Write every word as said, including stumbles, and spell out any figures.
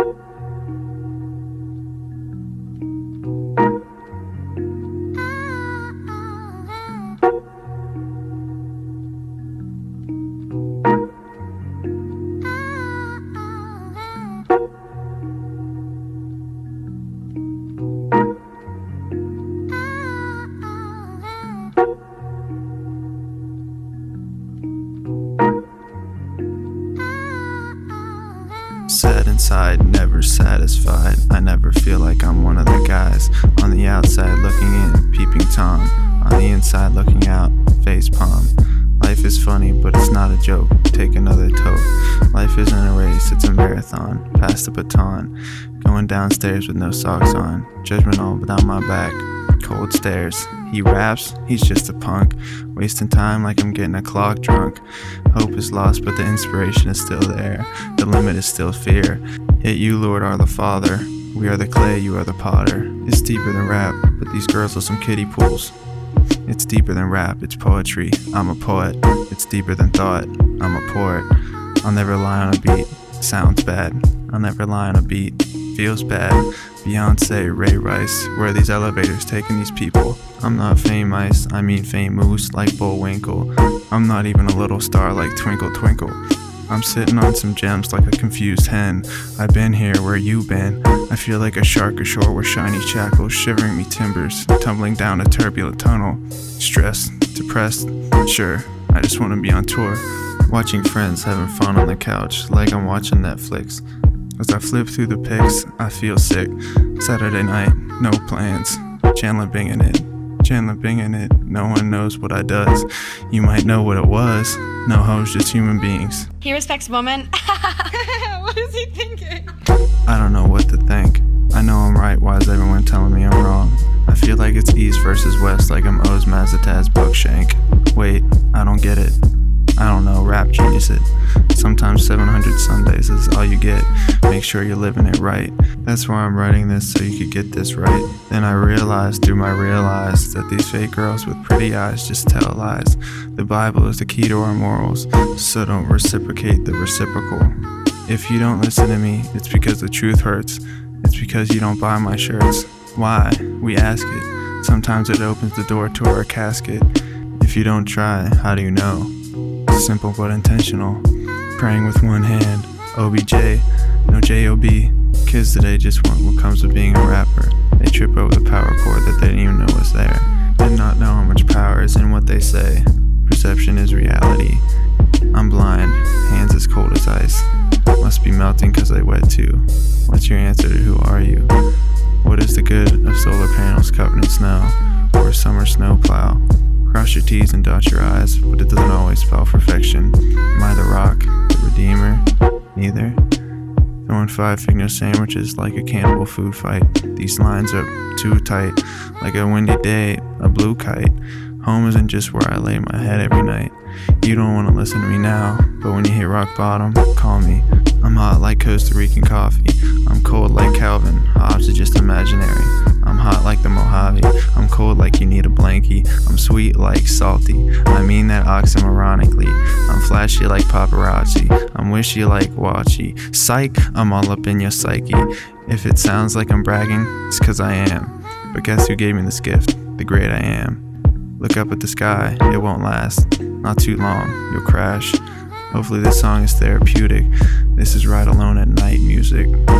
Sad inside, never satisfied. I never feel like I'm one of the guys on the outside looking in, peeping Tom. On the inside looking out, face palm. Life is funny, but it's not a joke. Take another toke. Life isn't a race, it's a marathon. Pass the baton. Going downstairs with no socks on. Judgment all but on my back. Cold stares. He raps, he's just a punk. Wasting time like I'm getting a clock drunk. Hope is lost, but the inspiration is still there. The limit is still fear. Yet you, Lord, are the Father. We are the clay, you are the potter. It's deeper than rap, but these girls are some kiddie pools. It's deeper than rap, it's poetry. I'm a poet. It's deeper than thought. I'm a poet. I'll never lie on a beat. Sounds bad. I'll never lie on a beat. Feels bad. Beyonce, Ray Rice, where are these elevators taking these people? I'm not famous, I mean famous like Bullwinkle. I'm not even a little star like Twinkle Twinkle. I'm sitting on some gems like a confused hen. I've been here where you been. I feel like a shark ashore with shiny shackles shivering me timbers, tumbling down a turbulent tunnel. Stressed, depressed, sure, I just want to be on tour. Watching friends having fun on the couch like I'm watching Netflix. As I flip through the pics, I feel sick. Saturday night, no plans. Chandler Binging it. Chandler Binging it. No one knows what I does. You might know what it was. No hoes, just human beings. He respects women. What is he thinking? I don't know what to think. I know I'm right, why is everyone telling me I'm wrong? I feel like it's East versus West, like I'm Oz Mazataz Bookshank. Wait, I don't get it. I don't know, rap genius it. Sometimes seven hundred Sundays is all you get. Make sure you're living it right. That's why I'm writing this, so you could get this right. Then I realized through my real eyes that these fake girls with pretty eyes just tell lies. The Bible is the key to our morals, so don't reciprocate the reciprocal. If you don't listen to me, it's because the truth hurts. It's because you don't buy my shirts. Why? We ask it. Sometimes it opens the door to our casket. If you don't try, how do you know? Simple but intentional. Praying with one hand. O B J, no J O B. Kids today just want what comes with being a rapper. They trip over the power cord that they didn't even know was there. Did not know how much power is in what they say. Perception is reality. I'm blind, hands as cold as ice. Must be melting cause they wet too. What's your answer to who are you? What is the good of solar panels covered in snow? Or a summer snowplow? Cross your T's and dot your I's, but it doesn't always spell perfection. Am I the rock, the redeemer? Neither. Throwing five finger sandwiches like a cannibal food fight. These lines are too tight, like a windy day, a blue kite. Home isn't just where I lay my head every night. You don't want to listen to me now, but when you hit rock bottom, call me. I'm hot like Costa Rican coffee. I'm cold like Calvin. Hobbes is just imaginary. I'm hot like the Mojave. I'm cold like you need a blankie. I'm sweet like salty. I mean that oxymoronically. I'm flashy like paparazzi. I'm wishy like watchy. Psych, I'm all up in your psyche. If it sounds like I'm bragging, it's cause I am. But guess who gave me this gift? The great I am. Look up at the sky, it won't last. Not too long, you'll crash. Hopefully this song is therapeutic. This is Ride Alone at Night music.